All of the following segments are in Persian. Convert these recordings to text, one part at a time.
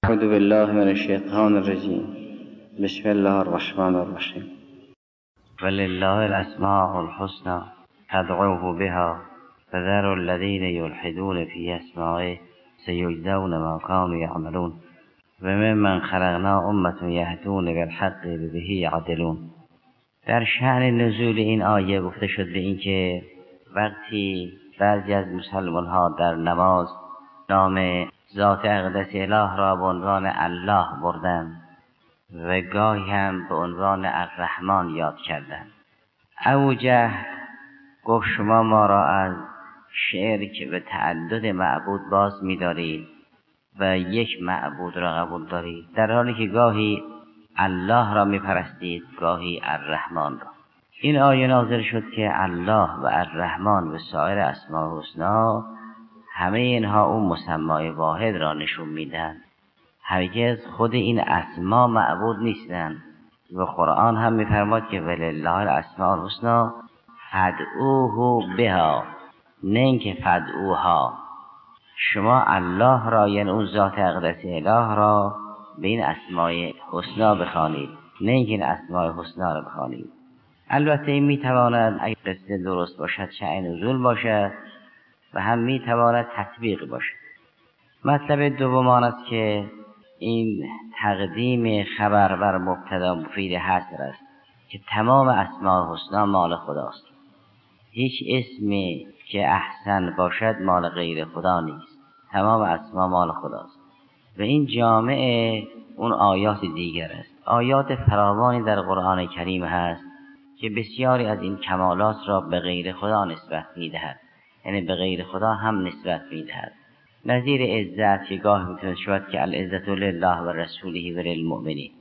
أعوذ بالله من الشيطان الرجيم. بسم الله الرحمن الرحيم. ولله الأسماء الحسنى فادعوه بها فذروا الذين يلحدون في أسمائه سيجزون ما كانوا يعملون وممن خلقنا أمة يهدون بالحق وبه يعدلون. در شأن نزول این آیه گفته شد به این که وقتی بعضی از مسلمان ها در نماز نام ذات اقدس اله را به عنوان الله بردند و گاهی هم به عنوان الرحمن یاد کردند. ابوجهل گفت شما ما را از شرک به تعدد معبود باز می‌دارید و یک معبود را قبول دارید، در حالی که گاهی الله را می‌پرستید گاهی الرحمن را. این آیه نازل شد که الله و الرحمن و سایر اسماء الحسنا همه اینها اون مسمای واحد را نشون میدن. هرگز خود این اسما معبود نیستن و قرآن هم میفرماد که ولله الاسماء الحسنا فادعوه بها، نه اینکه فادعوها. شما الله را یعنی اون ذات اقدس اله را به این اسماء حسنا بخوانید، نه اینکه این اسماء حسنا را بخوانید. البته این میتواند اگر قصه درست باشد شأن نزول باشد و هم میتواند تطبیق باشد. مطلب دوم آن است که این تقدیم خبر بر مبتدا مفید حصر است که تمام اسماء حسنا مال خداست. هیچ اسمی که احسن باشد مال غیر خدا نیست، تمام اسما مال خداست و این جامعه اون آیات دیگر است. آیات فراوانی در قرآن کریم هست که بسیاری از این کمالات را به غیر خدا نسبت میدهد، یعنی به غیر خدا هم نسبت میدهد. نظیر عزت که گاه میتونه شود که العزت لله و رسوله و للمؤمنین.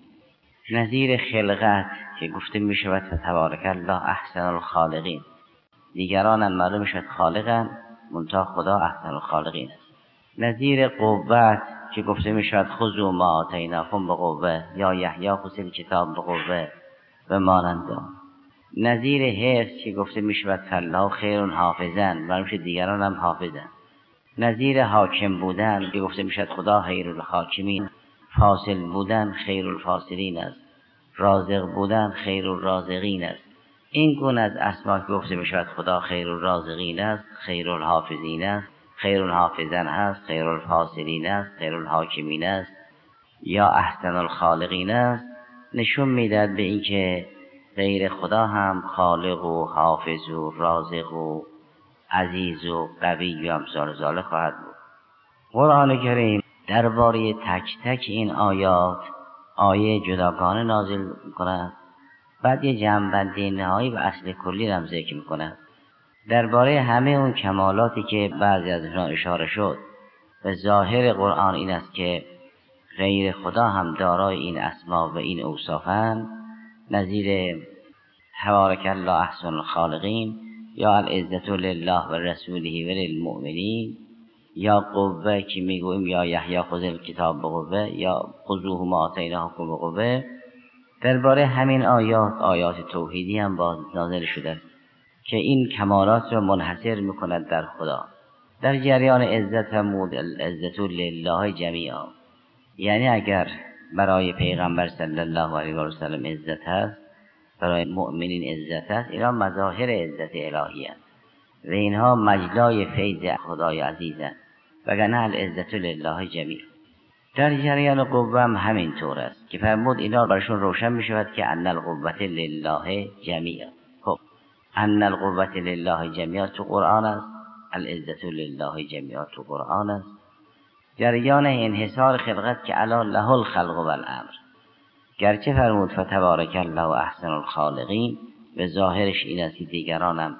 نظیر خلقت که گفته میشود فتبارک الله احسن الخالقین. دیگران هم معلوم شد خالقن، منتها خدا احسن الخالقین است. نظیر قوت که گفته میشود خذوا ما آتیناکم بقوه یا یحیی خذ الکتاب بقوه و مانند آن. نظیر حفظ که گفته میشود فالله خیر حافظا، معلوم شد دیگران هم حافظن. نظیر حاکم بودن که گفته میشود خدا خیر الحاکمین، فاصل بودن خیر الفاصلین است، رازق بودن خیر الرازقین است. این گونه از اسما که گفته میشود خدا خیر الرازقین است، خیر الحافظین است، خیر الحافظن است، خیر الفاصلین است، خیر الحاکمین است یا احسن الخالقین است، نشون میدهد به این که غیر خدا هم خالق و حافظ و رازق و عزیز و قوی و امثال ذالک خواهد بود. قرآن کریم درباره تک تک این آیات آیه جداگانه نازل می‌کند، بعد یه جمع‌بندی نهایی و اصل کلی را ذکر می‌کند. درباره همه اون کمالاتی که بعضی از اونها اشاره شد و ظاهر قرآن این است که غیر خدا هم دارای این اسما و این اوصافند، نظیر تبارک الله احسن الخالقین یا العزت لله و رسوله و للمؤمنین یا قوه که میگوییم یا یحیی خذ الکتاب بقوه یا خذوه ما آتیناکم بقوه. درباره همین آیات توحیدی هم باز نازل شده است که این کمالات را منحصر میکند در خدا. در جریان عزت فرمود العزت لله جمیعا، یعنی اگر برای پیغمبر صلی الله علیه و سلم عزت هست، برای مؤمنین عزت هست، اینا مظاهر عزت الهی هست و اینها مجلای فیض خدای عزیز هست، وگرنه العزت لله جمیعا. در جریان قوه هم همین طور است که فرمود اینا برشون روشن می شود که ان القوة لله جمیعا. خب ان القوة لله جمیعا تو قرآن است، العزت لله جمیعا تو قرآن است. جریان انحصار خلقت که الا له الخلق و الامر، گرچه فرمود فتبارک الله احسن الخالقین به ظاهرش این است که دیگران هم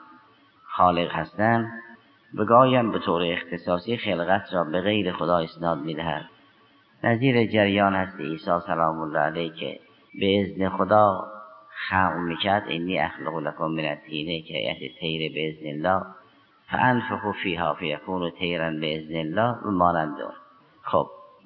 خالق هستند، بگایم به طور اختصاصی خلقت را به غیر خدا اسناد می‌دهد. نظیر جریان هست عیسی سلام الله علیه که به اذن خدا خلق میکرد انی اخلق لکم من الطین کهیئة الطیر باذن الله فانفخوا فیها فیکون طیرا باذن الله و مانند آن. خب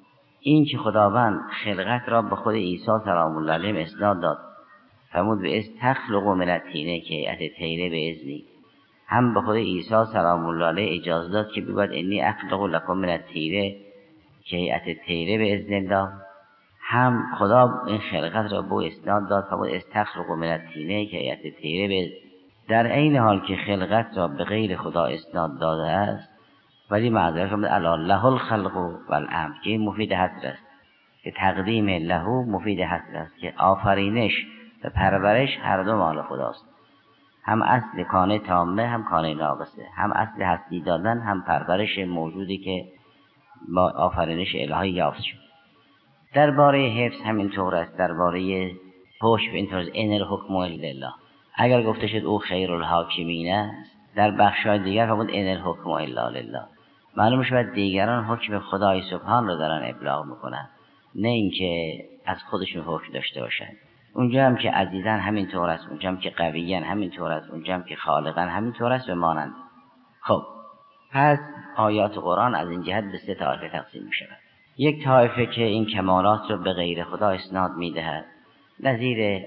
این که خداوند خلقت را به خود عیسی سلام الله علیه اسناد داد، فرمود به از تخلق من الطین کهیئة الطیر باذنی، هم به خود عیسی سلام الله علیه اجازه داد که بگوید انی اخلق لکم من الطین که هیئت طیره به اذن الله، هم خدا این خلقت را به اسناد داد فقط استخرج من الطینه که هیئت طیره به در عین حال که خلقت را به غیر خدا اسناد داده است، ولی معذرت فرمود الا له الخلق و الامر که مفید حصر است، که تقدیم له مفید حصر است که آفرینش و پرورش هر دو مال خداست، هم اصل کانه تامه هم کانه ناقصه، هم اصل هستی دادن هم پرورش موجودی که با آفرینش الهی یافت شد. درباره حفظ همینطور است، درباره حکم اینطور است ان الحکم الا لله. اگر گفته شد او خیر الحاکمین است، در بخش‌های دیگر فرمود ان الحکم الا لله. معلوم شد دیگران حکم خدای سبحان را دارن ابلاغ میکنن، نه اینکه از خودشون حکم داشته باشن. اونجا هم که عزیزن همینطور است، اونجا هم که قویان همینطور است، اونجا هم که خالقن همینطور است و مانند. خب پس آیات قرآن از این جهت به 3 طایفه تقسیم می‌شود. یک طایفه که این کمالات را به غیر خدا اسناد می‌دهد، نظیر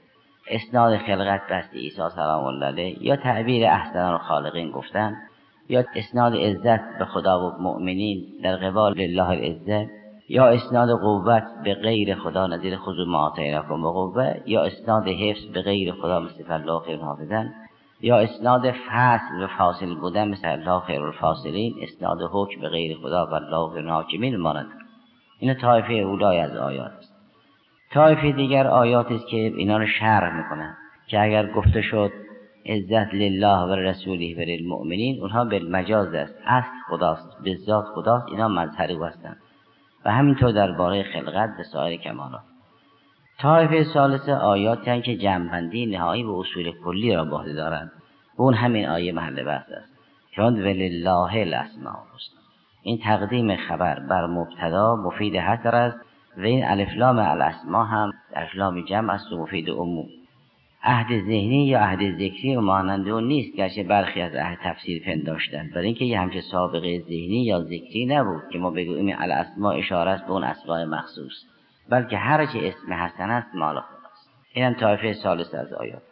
اسناد خلقت دست عیسی سلام الله علیه، یا تعبیر احسن الخالقین گفتن، یا اسناد عزت به خدا و مؤمنین در قبال لله العزه، یا اسناد قوت به غیر خدا نظیر خذوا ما آتیناکم بقوه، یا اسناد حفظ به غیر خدا مثل الله خیر حافظا، یا اسناد فصل و فاصل بودن مثل الله خیر الفاصلین، اسناد حکم به غیر خدا و الله خیر الحاکمین مانند. این طایفه اولای از آیات است. طایفه دیگر آیاتی است که اینا رو شرح میکنن که اگر گفته شد عزت لله و رسوله و للمؤمنین، اونها بالمجاز است، اصل خداست، به ذات خداست، اینا مظهری هستند. و همینطور درباره خلقت و سایر کمالات. طایفه ثالثه آیاتی هستند که جمع‌بندی نهایی و اصول کلی را به عهده دارند. اون همین آیه محل بحث است. چون ولله الاسماء الحسنی، این تقدیم خبر بر مبتدا مفید حصر است و این الف لام الاسماء هم الف لام جمع است و مفید عموم. عهد ذهنی یا عهد ذکری و مانند اون نیست، گرچه برخی از اهل تفسیر پنداشتند، برای اینکه یه همچه سابقه ذهنی یا ذکری نبود که ما بگوییم الاسماء اشاره است به اون اسماء مخصوص، بلکه هر چه اسم حسن است مال خداست. اینم طایفه ثالث از آیات.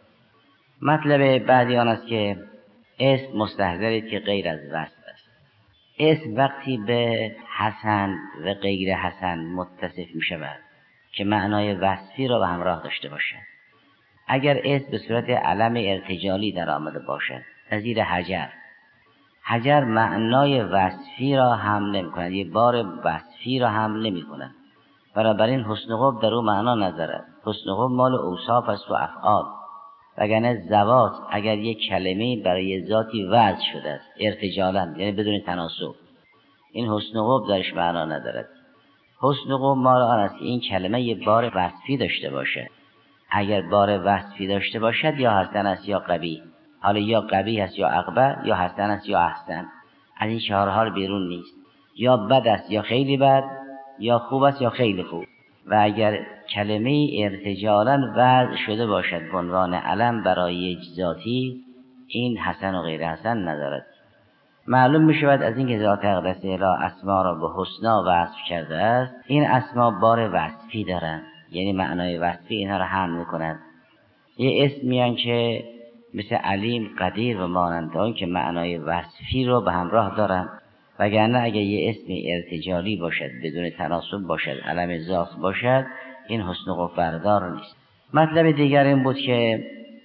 مطلب بعدی آن است که اسم مستحضرید که غیر از وصف است. اسم وقتی به حسن و غیر حسن متصف می شود که معنای وصفی را به همراه داشته باشد. اگر اسم به صورت علم ارتجالی در آمده باشد، نظیر حجر معنای وصفی را حمل نمی کند، یه بار وصفی را حمل نمی کند، بنابراین حسن قب در او معنا ندارد. حسن قب مال اوصاف است و افعال، وگرنه ذوات اگر یک کلمه برای ذاتی وضع شده است ارتجالاً، یعنی بدون تناسب، این حسن قب درش معنا ندارد. حسن قب مال آن است که این کلمه یه بار وصفی داشته باشد. اگر بار وصفی داشته باشد یا حسن است یا قبیح، حالا یا قبیح است یا اقبح، یا حسن است یا احسن، از این 4 حال بیرون نیست. یا بد است یا خیلی بد، یا خوب است یا خیلی خوب. و اگر کلمه ارتجالاً وضع شده باشد به عنوان علم برای یک ذاتی، این حسن و غیر حسن ندارد. معلوم می شود از اینکه ذات اقدس اله اسما را به حسنا وصف کرده است، این اسما بار وصفی دارند، یعنی معنای وصفی اینها را حمل می کند. یه اسمی هستند که مثل علیم، قدیر و مانند آن که معنای وصفی رو به همراه دارند، وگرنه اگر یه اسم ارتجالی باشد بدون تناسب باشد، علم ذات باشد، این حسن قب بردار نیست. مطلب دیگر این بود که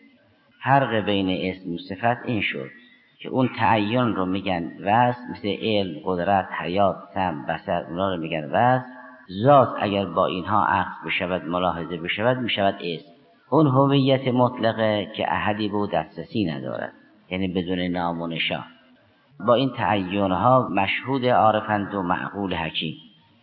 فرق بین اسم و صفت این شد که اون تعین رو میگن وصف، مثل علم، قدرت، حیات، سمع، بصر، اونا رو میگن وصف. ذات اگر با اینها عکس بشود، ملاحظه بشود، میشود اسم. اون هویت مطلقه که احدی به دسترسی ندارد، یعنی بدون نام و نشان. با این تعینها مشهود عارفند و معقول حکیم.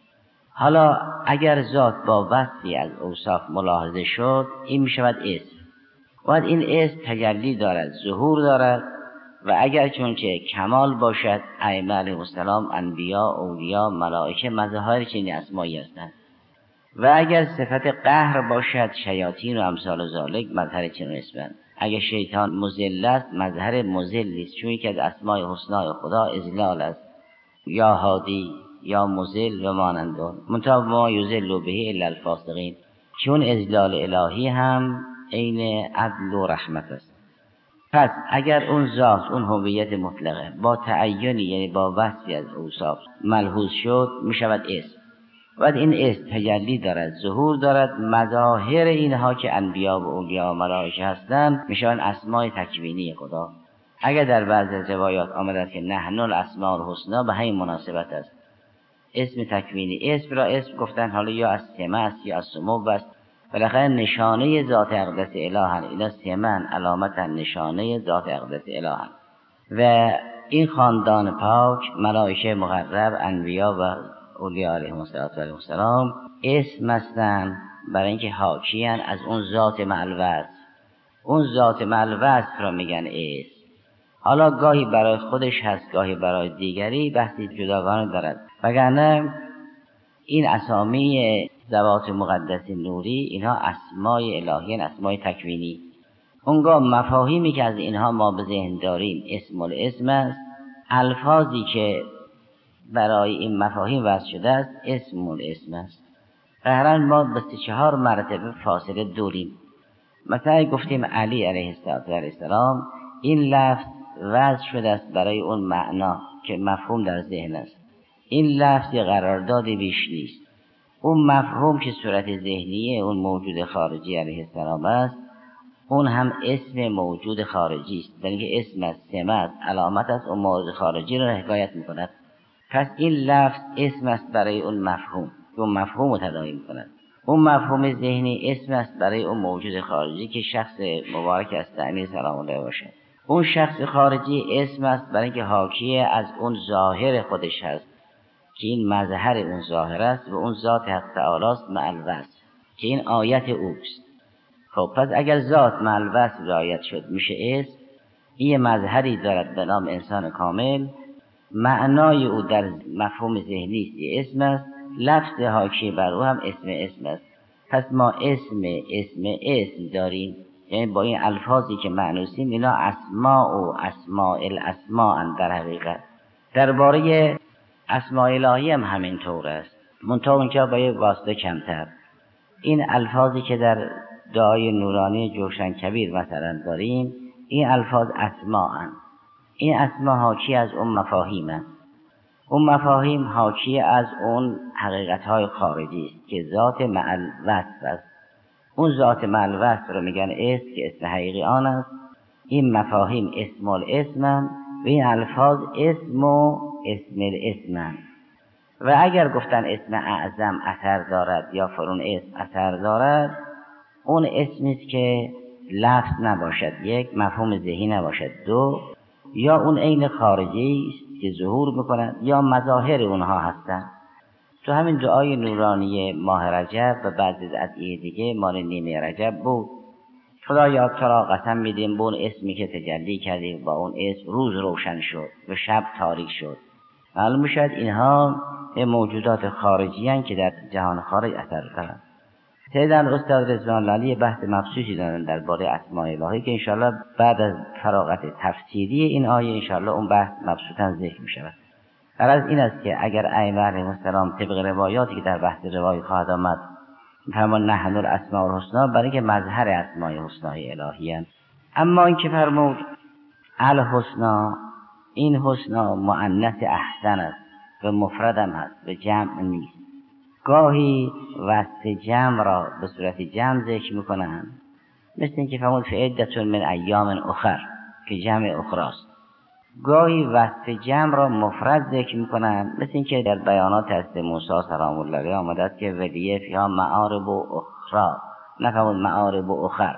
حالا اگر ذات با وصفی از اوصاف ملاحظه شد، این میشود اسم. باید این اسم تجلی دارد، ظهور دارد، و اگر چونچه کمال باشد، ائمه علیهم السلام، انبیا، اولیا، ملائکه، مظاهر چنین اسمایی هستند. و اگر صفت قهر باشد، شیاطین و امثال ذالک مظهر چنین اسمند. اگر شیطان مذل است، مظهر مذلی است، چون که از اسمای حسنای خدا اذلال است، یا هادی یا مذل و مانند آن. منتها ما یذل به الا الفاسقین، چون اذلال الهی هم عین عدل و رحمت است. پس اگر اون ذات، اون هویت مطلقه با تعینی یعنی با وصفی از اوصاف ملحوظ شد میشود اسم. بعد این اسم تجلی دارد، ظهور دارد، مظاهر اینها که انبیا و اولیا و ملائکه هستند میشوند اسمای تکوینی خدا. اگر در بعض روایات آمده است که نحن الاسماء الحسنی، به همین مناسبت است. اسم تکوینی، اسم را اسم گفتن حالا یا از سمه است یا از سمو است، بالاخره نشانه ذات اقدس الهن. اینا سمن علامتا نشانه ذات اقدس الهن. و این خاندان پاک، ملائکه مقرب، انبیا و اولیاء علیهم السلام اسم هستند برای اینکه حاکیان از اون ذات معلوصف. اون ذات معلوصف را میگن اسم. حالا گاهی برای خودش هست، گاهی برای دیگری، بحثی جداگانه دارد. وگرنه این اسامی ذوات مقدس نوری اینها اسمای الهی، اسمای تکوینی. اونگاه مفاهیمی که از اینها ما به ذهن داریم اسم الاسم است. الفاظی که برای این مفاهیم وضع شده است اسم الاسم است. قهرا ما به 3-4 مرتبه فاصله داریم. مثلا گفتیم علی علیه السلام، این لفظ وضع شده است برای اون معنا که مفهوم در ذهن است. این لفظ قرارداد بیش نیست. اون مفهوم که صورت ذهنیه اون موجود خارجی علیه السلام است، اون هم اسم موجود خارجی است. یعنی که اسم است، سمه است، علامت است، اون موجود خارجی را حکایت میکند. پس این لفظ اسم است برای اون مفهوم، اون مفهوم رو تداعی میکند. اون مفهوم ذهنی اسم است برای اون موجود خارجی که شخص مبارک است علیه سلام الله باشه. اون شخص خارجی اسم است برای اینکه حاکی از اون ظاهر خودش هست که این مظهر اون ظاهر است و اون ذات حق تعالی است مع الوصف که این آیت اوست. خب پس اگر ذات مع الوصف رعایت شد میشه اسم. این مظهری دارد به نام انسان کامل، معنای او در مفهوم ذهنی است اسم است، لفظ حاکی بر او هم اسم است. پس ما اسم داریم، یعنی با این الفاظی که معنوسیم اینا اسماء و اسماء الاسماء در حقیقت. درباره اسماء الهی هم همینطور است، منتها اونجا با یه واسطه کمتر. این الفاظی که در دعای نورانی جوشن کبیر مثلا داریم، این الفاظ اسماءن. این اسما حاکی از اون مفاهیم هست. اون مفاهیم حاکی از اون حقیقتهای خارجی است که ذات مع الوصف است. اون ذات مع الوصف رو میگن اسم که اسم حقیقی آن است. این مفاهیم اسم الاسم و این الفاظ اسم و اسم الاسم. و اگر گفتن اسم اعظم اثر دارد یا فرون اسم اثر دارد، اون اسمی است که لفظ نباشد، یک مفهوم ذهنی نباشد، دو یا اون عین خارجی است که ظهور میکند یا مظاهر اونها هستند. تو همین دعای نورانی ماه رجب و بعضی از ادعیه دیگه مال نیمه رجب بود، خدایا تو را قسم میدیم به اون اسمی که تجلی کردی، با اون اسم روز روشن شد و شب تاریک شد. معلوم شد اینها موجودات خارجی هستند که در جهان خارج اثر دارند. سیدن استاد رضوان الله علیه بحث مخصوصی دارن درباره اسماء الهی که انشاءالله بعد از فراغت تفسیری این آیه انشاءالله اون بحث مبسوطاً ذکر می شود. غرض این است که اگر ائمه علیهم السلام طبق روایاتی که در بحث روایی خواهد آمد فرمان نحن الاسماء الحسنی، برای که مظهر اسماء الحسنی الهی هست. اما این که فرمود الحسنی، این حسنا مؤنث احسن است و مفردم هست و جمع نیست. گاهی وصف جمع را به صورت جمع ذکر میکنند، مثل اینکه فرمود فعدة من ایام اخر که جمع اخراست. گاهی وصف جمع را مفرد ذکر میکنند، مثل اینکه در بیانات از موسی سلام الله علیه آمده است که ولیه فیها معارب و اخرى، نفرمود معارب و اخر.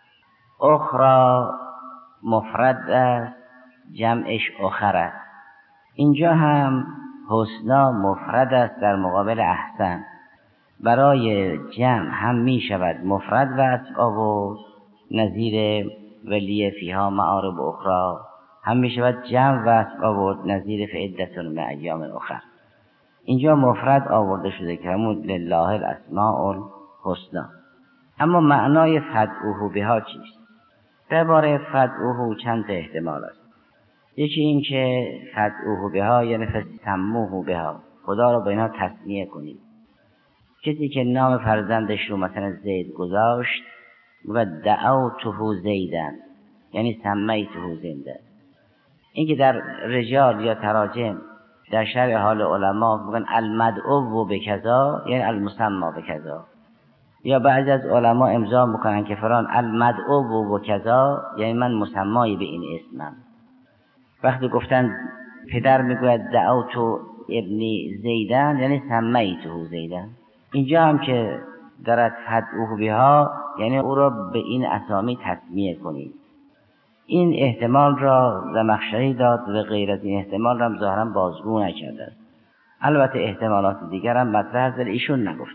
اخرى مفرد است، جمعش اخر است. اینجا هم حسنا مفرد است در مقابل احسن. برای جمع هم می شود مفرد وصف آورد نظیر ولیه فیها معارب اخرى، هم می شود جمع وصف آورد نظیر فعدة من ایام اخر. اینجا مفرد آورده شده که همون لله الاسماء الحسنی. اما معنای فدعوه بها چیست؟ درباره فدعوه چند تا احتمال است. یکی این که فدعوه بها یعنی فسموه بها، خدا رو با اینا تسمیه کنید. کسی که نام فرزندش رو مثلا زید گذاشت و دعوته زیدن، یعنی سمیته زنده. این که در رجال یا تراجم در شرح حال علما میگن المدعو بکذا یعنی المسمى بکذا، یا بعضی از علما امضا میکنن که فلان المدعو بکذا یعنی من مسمای به این اسمم. وقتی گفتن پدر میگوید دعوت ابنی زیدن یعنی سمیته زیدن. اینجا هم که درت فدعوه بها یعنی او را به این اسامی تسمیه کنید. این احتمال را زمخشری داد و غیر از این احتمال را ظاهرا بازگو نکرده است. البته احتمالات دیگر هم مطرح است ولی ایشون نگفت.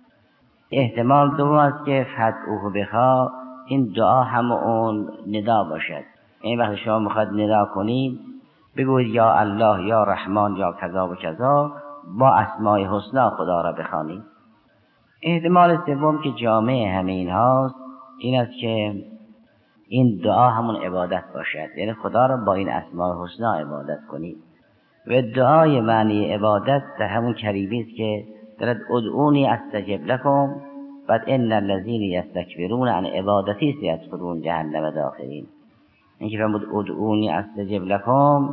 احتمال دوم است که فدعوه بها این دعا هم اون ندا باشد. این وقتی شما میخواد ندا کنید بگوید یا الله یا رحمان یا کذا و کذا، با اسماء حسنا خدا را بخوانید. احتمال سوم که جامع همه این هاست این است که این دعا همون عبادت باشد، یعنی خدا را با این اسماء حسنا عبادت کنید. و دعای معنی عبادت در همون کریمی است که درد ادعونی استجب لکم بعد ان الذین یستکبرون عن عبادتی سیدخلون جهنم داخلین. این که فرمود ادعونی استجب لکم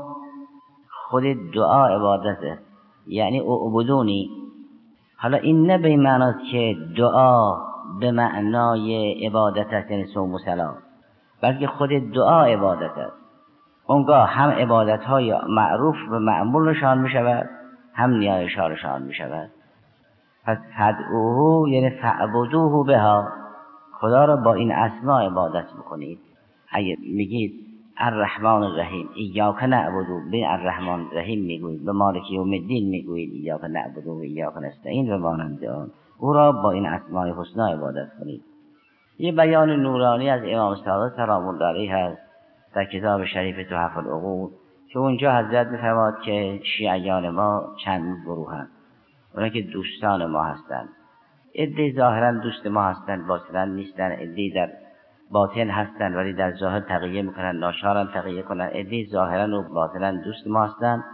خود دعا عبادته، یعنی اعبدونی. حالا این نه به معناست که دعا به معنای عبادت است یعنی صوم و صلات، بلکه خود دعا عبادت است. اونگاه هم عبادت های معروف و معمول نشان می شود هم نیایش ها نشان می شود. پس فدعوه یعنی فعبدوه بها، خدا را با این اسما عبادت بکنید. اگه میگید الرحمن الرحیم ایاک نعبد به الرحمن الرحیم میگویید، به مالک یوم الدین میگویید ایاک نعبد و ایاک نستعین و مانند آن، او را با این اسماء حسنا عبادت کنید. یه بیان نورانی از امام صادق سلام الله علیه هست در کتاب شریف تحف العقول که اونجا حضرت میفرماد که شیعیان ما چند گروه هستند. اونا که دوستان ما هستند، عده‌ای ظاهرا دوست ما هستند باطنا نیستن، عده‌ای در باطن هستند ولی در ظاهر تقیه میکنن، ناچارن تقیه کنن. عده‌ای ظاهرا و باطنا دوست ما هستند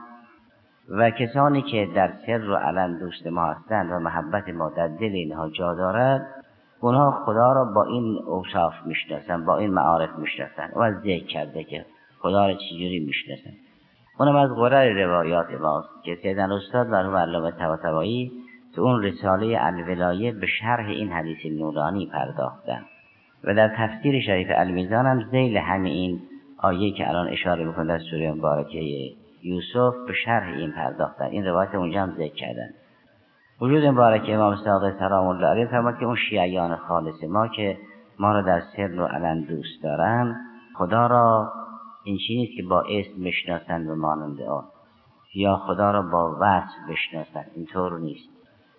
و کسانی که در سر و علن دوست ما هستند و محبت ما در دل اینها جا دارد، اونها خدا را با این اوصاف میشناسن، با این معارف میشناسن. و از ذکر کرده که خدا را چجوری میشناسن. اونم از غرر روایات ماست که سیدنا استاد مرحوم علامه طباطبایی تو اون رساله الولایه به شرح این حدیث نورانی پرداختن و در تفسیر شریف المیزان هم ذیل همین این آیه که الان اشاره میکنه در سوره مبارکه یوسف به شرح این پرداختن. این روایت اونجا هم ذکر کردن. وجود مبارک امام صادق سلام الله علیه فرمود که اون شیعیان خالص ما که ما را در سر و علن دوست دارن، خدا را این چیزی نیست که با اسم بشناسن و مانند آن، یا خدا را با وصف بشناسن، اینطور نیست.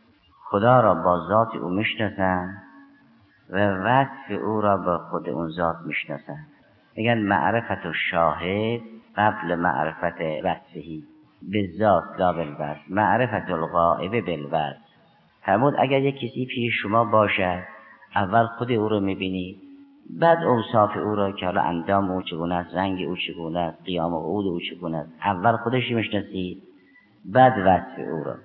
خدا را با ذات او میشناسن و وصف او را با خود اون ذات میشناسن. میگن معرفت الشاهد قبل معرفت وصفهی بالذات لا بالوصف، معرفت الغائب بالوصف. فرمود اگر یک کسی پیش شما باشد، اول خود او رو میبینید، بعد اوصاف او را که حالا اندام او چگونه است، رنگ او چگونه است، قیام و قعود او چگونه است، اول خودش میشناسید بعد وصف او را.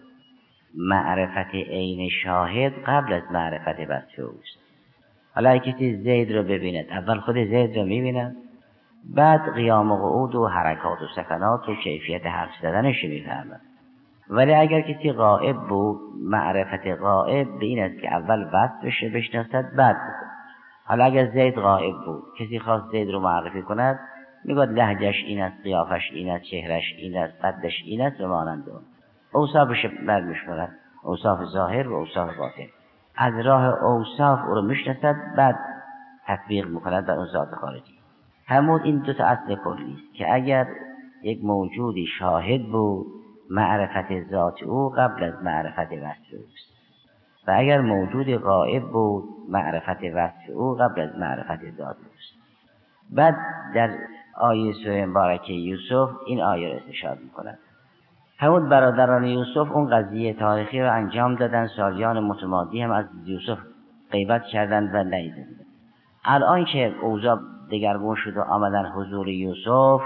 معرفت عین شاهد قبل از معرفت وصف اوست. حالا اگه کسی زید رو ببیند، اول خود زید رو میبیند، بعد قیام و قعود و حرکات و سکنات و کیفیت حرف زدنش میفهمد. ولی اگر کسی غائب بود، معرفت غائب به این است که اول وصفش بشناسد بعد بکن. حالا اگر زید غائب بود، کسی خواست زید رو معرفی کند، میگوید لهجهش این است، قیافش این است، چهرش این است، قدش این است و مانند اون. اوصافش برمی‌شمارد، اوصاف ظاهر و اوصاف باطن. از راه اوصاف او رو میشناسد بعد تطبیق میکند بر اون ذات خارجی. همون این دو تا اصل کلی است که اگر یک موجودی شاهد بود، معرفت ذات او قبل از معرفت وصف اوست، و اگر موجود غائب بود، معرفت وصف او قبل از معرفت ذات اوست. بعد در آیه سوره مبارکه یوسف این آیه را استشهاد میکند. همون برادران یوسف اون قضیه تاریخی رو انجام دادن، سالیان متمادی هم از یوسف غیبت کردن و ندیدن. الان که اوضاع دگرگون شد و آمدن حضور یوسف،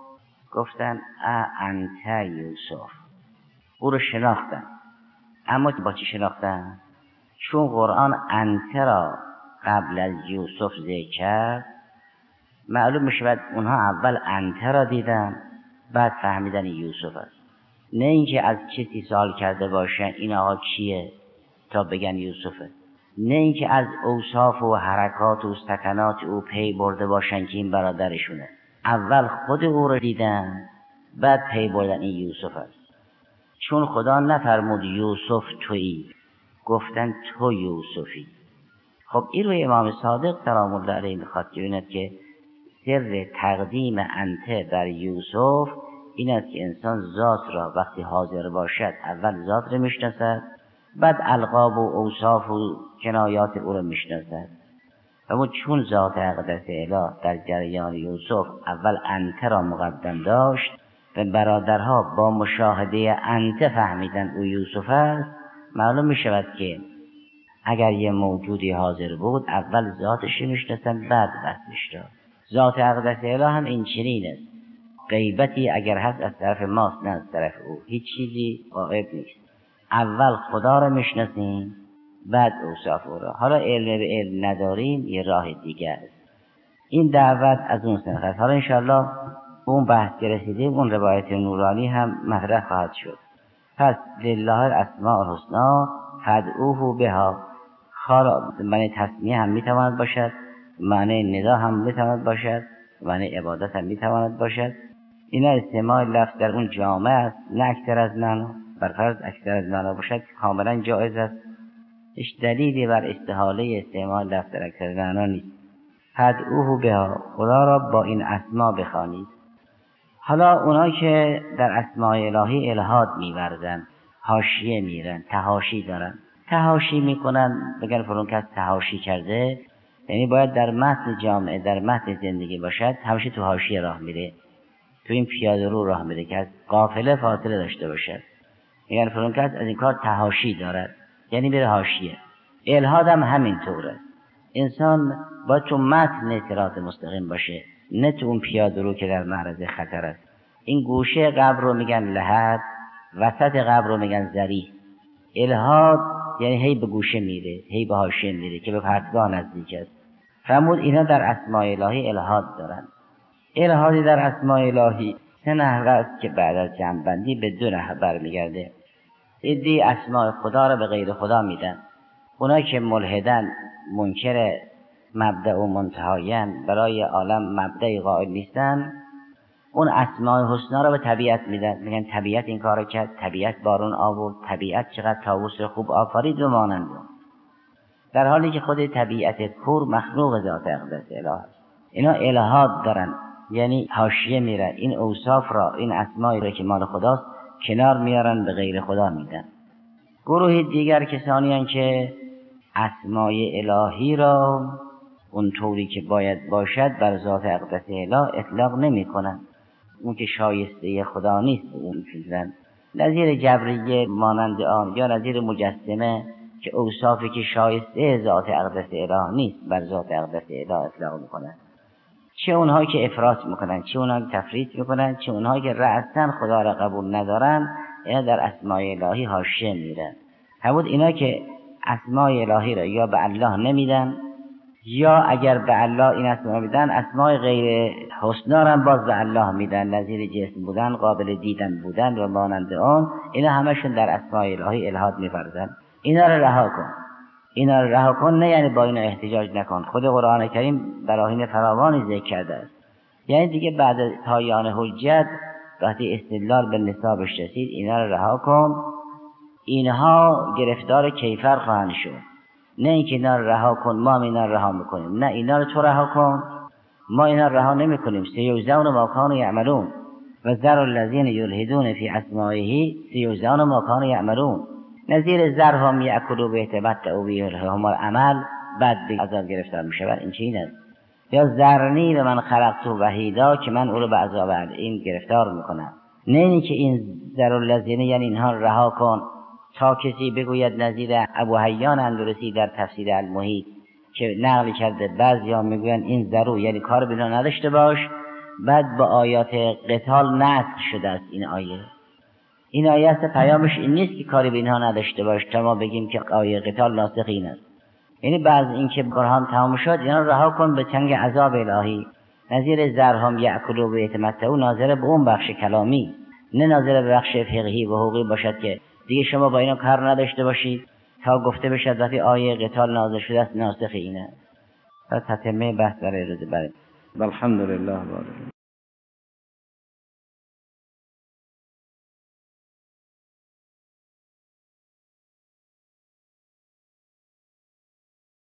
گفتن انت یوسف، او رو شناختن. اما با چی شناختن؟ چون قرآن انت را قبل از یوسف ذکر کرد، معلوم میشود اونها اول انته را دیدن، بعد فهمیدن یوسف است. نه اینکه از کسی سوال کرده باشن این آقا کیه تا بگن یوسفه، نه اینکه از اوصاف و حرکات و سکنات او پی برده باشن که این برادرشونه. اول خود او را دیدن، بعد پی بردن این یوسف است. چون خدا نفرمود یوسف تویی، گفتن تو یوسفی. خب این رو امام صادق سلام الله علیه میخواد که ببیند که سر تقدیم انته بر یوسف این است که انسان ذات را وقتی حاضر باشد اول ذات را میشناسد، بعد القاب و اوصاف و کنایات او را میشناسد. اما چون ذات اقدس اله در جریان یوسف اول انته را مقدم داشت و برادرها با مشاهده انته فهمیدن او یوسف است، معلوم می شود که اگر یه موجودی حاضر بود اول ذاتش میشناسن بعد وصفش را. ذات اقدس اله هم این چنین است. غیبتی اگر هست از طرف ماست نه از طرف او، هیچ چیزی غائب نیست. اول خدا را میشناسیم بعد اوصاف او را. حالا علم به علم نداریم یه راه دیگه است. این دعوت از اون سنخ است. حالا انشاءالله اون بحث که رسیدیم اون روایت نورانی هم مطرح خواهد شد. پس لله الاسماء الحسنی فادعوه بها، معنی تسمیه هم میتواند باشد، معنی ندا هم میتواند باشد، معنی عبادت هم میتواند باشد. اینا استعمال لفظ در اون جامعه است، نه اکثر از معنا. برفرض اکثر از معنا باشد کاملا جایز است، هیچ دلیلی بر استحاله استعمال لفظ در اکثر معنا نیست. فادعوه بها، خدا را با این اسما بخوانید. حالا اونا که در اسماء الهی الحاد می‌ورزن، حاشیه میرن، تحاشی دارن، تحاشی میکنن، بگن فلان کس تحاشی کرده، یعنی باید در متن جامعه، در متن زندگی باشد، همیشه تو حاشیه راه میره، تو این پیاده رو راه میره که از قافله فاصله داشته باشد. میگن فلان کس از این کار تحاشی دارد، یعنی میره حاشیه. الحاد هم همینطوره. انسان باید تو متن صراط مستقیم باشه، نه تو اون پیاده رو که در معرض خطر است. این گوشه قبر رو میگن لحد، وسط قبر رو میگن ذریح. الحاد یعنی هی به گوشه میره، هی به حاشیه میره که به پرتگاه نزدیک است. فرمود اینا در اسماء الهی الحاد دارن. الحادی در اسماء الهی سه نحوه است که بعد از جمع‌بندی به دو نحوه برمیگرده. عده‌ای اسماء خدا را به غیر خدا میدن. اونا که ملحدن، منکر مبدأ و منتهایان، برای عالم مبدأی قائل نیستن، اون اسماء حسنا را به طبیعت میدن. میگن طبیعت این کارو کرد، طبیعت بارون آورد، طبیعت چقدر طاووس خوب آفرید و مانند. در حالی که خود طبیعت کور مخلوق ذات اقدس اله است. اینا الحاد دارن، یعنی حاشیه میرن، این اوصاف را، این اسماء را که مال خداست کنار میارن به غیر خدا میدن. گروه دیگر کسانی هستند که اسماء الهی را اون طوری که باید باشد بر ذات اقدس اله اطلاق نمی کنن. اون که شایسته خدا نیست اون چیزن، نظیر جبریه مانند آن، یا نظیر مجسمه که اوصافی که شایسته ذات اقدس اله نیست بر ذات اقدس اله اطلاق میکنن. چه اونهایی که افراط میکنن، چه اونهایی که تفریط میکنن، چه اونهایی که رأساً خدا را قبول ندارن، اینا در اسماء الهی حاشیه میرن. همون اینا که اسماء الهی را یا به الله نمیدن، یا اگر به الله این اسماء میدن، اسماء غیر حسنا را باز به الله میدن، نظیر جسم بودن، قابل دیدن بودن و مانند آن. اینا همشون در اسماء الهی الحاد می‌ورزن. اینا را رها کن، اینا را رها کن، نه یعنی با اینا احتجاج نکن. خود قرآن کریم براهین فراوانی ذکر کرده است. یعنی دیگه بعد از پایان حجت وقتی استدلال به نصابش رسید، اینا را رها کن. اینها گرفتار کیفر خواهند شد. نه اینکه اینا رو رها کن ما اینا رو رها میکنیم، نه اینا رو تو رها کن ما اینا رو رها نمیکنیم. سیجزون ما کانوا یعملون و ذر الذین یلحدون فی اسمائه سیجزون ما کانوا یعملون. نظیر ذرهم یأکلوا بیتمتعوا بیهم العمل، بعد به عذاب گرفتار میشود. این چی است؟ یا ذرنی به من خلقت وحیدا، که من او رو به عذاب این گرفتار میکنم. نه اینکه این ذر الذین یعنی اینها رو رها کن تا کسی بگوید نظیر ابو حیان اندلسی در تفسیر المحیط که نقل کرده، بعضیا میگوین این ضرور یعنی کار بینا نداشته باش، بعد با آیات قتال نسخ شده است. این آیه است، پیامش این نیست که کاری بینها نداشته باش تا ما بگیم که آیه قتال ناسخ این است. یعنی بعض این که برهان تمام شد اینا رها کن به چنگ عذاب الهی. نظیر ذرهم یأکلوا و یتمتعوا ناظر به اون بخش کلامی، نه ناظر به بخش فقهی و حقوقی باشد که دیگه شما با اینا کار نداشته باشید تا گفته بشد وقتی آیه قتال نازل شده است ناسخ اینه. تا تتمه بحث برای روز بعد. الحمدلله.